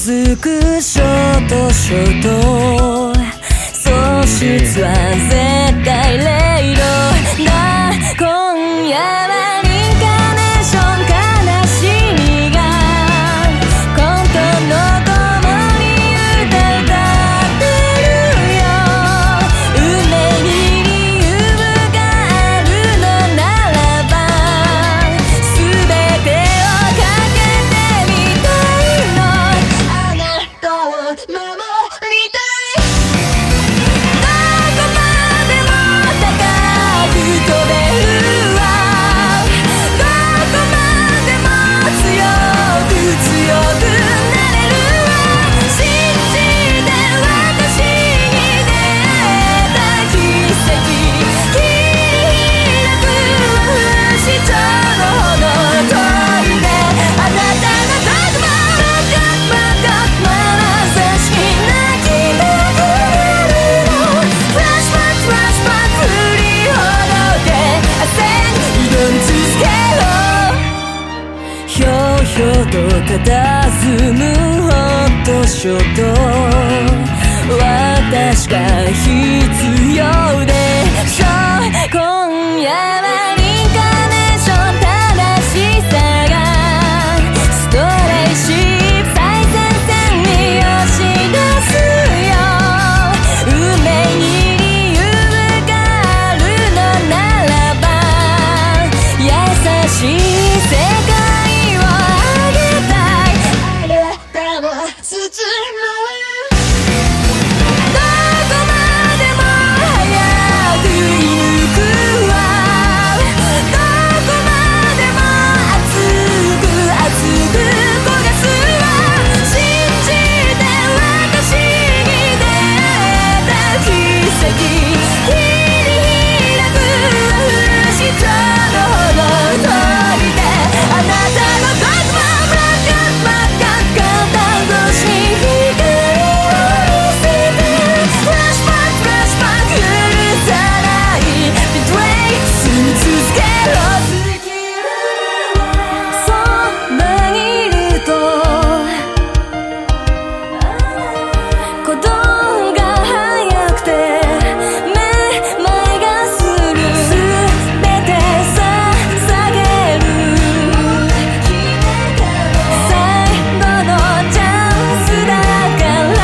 続くショートショート、素質は絶対零度だ。今夜はリンカーネーション、悲しみが混沌の共に歌ってるよ。運命に理由があるのならば、全てをかけてみたいの。あなたを守りたい。どこまでも高く飛べるわ。どこまでも強くなれるわ。信じて私に出会えた奇跡、切り開く不死鳥のほど遠いで。あなたのどこもバカバカ眼差し泣きたくなるの。フラッシュバックフラッシュバック振りほどけ汗に挑み続けろ。ひょうひょうと佇むホットショット、私が必要でしょう。今夜はリンカーネーション、正しさがストレイシップ最前線に押し出すよ。運命に理由があるのならば、優しい世界をあげたい。あなたを包む。どこまでも早く射抜くわ。どこまでも熱く焦がすわ。信じて私に出会えた奇跡、切り開く不死鳥のほど遠いで。あなたのどこも真っ赤片越しに光を見せて。フラッシュバックフラッシュバック許さないビトレイ、住み続けろ。そばにいると鼓動が速くてめまいがする。全て捧げる。最後のチャンスだから、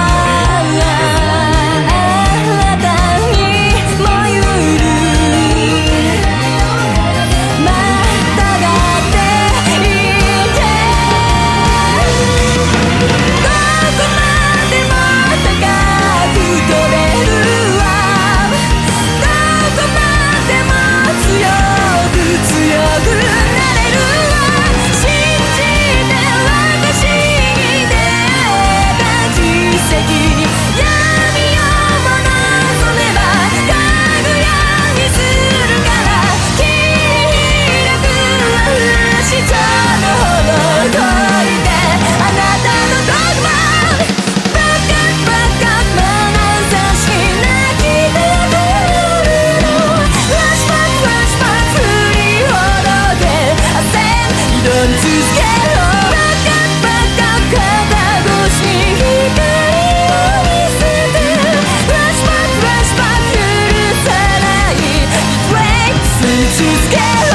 あなたにも言う。またがっていて。どこまでも高く飛べるわ。どこまでも強くなれるわ。信じて私に出会えた奇跡、闇をも望めばかぐやにするから。切り開く不死鳥のほど遠いで。あなたのどこもバカバカ眼差し泣きたくなるの。フラッシュバックフラッシュバック振りほどけ汗に挑み続けろ。バカバカ肩越しに光を見せて。フラッシュバックフラッシュバック許さないビトレイ、住み続けろ。